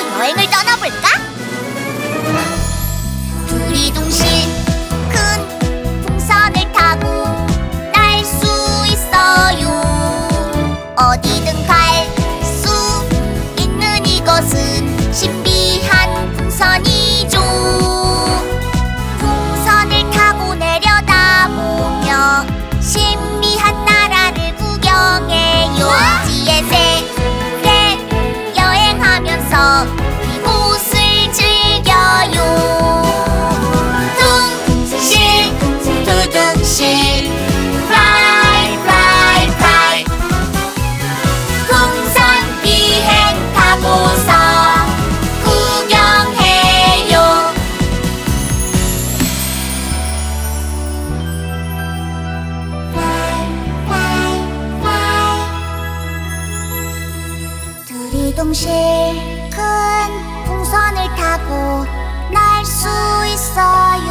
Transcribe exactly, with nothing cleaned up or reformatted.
여행을 떠나볼까? 두리둥실 큰 풍선을 타고 날 수 있어요. 어디든 갈 수 있는 이것은 신비한 풍선이죠. 풍선을 타고 내려다보며 신비한 나라를 구경해요. 지에 세계 여행하면서 이곳을 즐겨요. 둥실 두둥실 fly fly fly 풍선 비행 타고서 구경해요. fly fly fly 두리둥실 큰 풍선을 타고 날 수 있어요.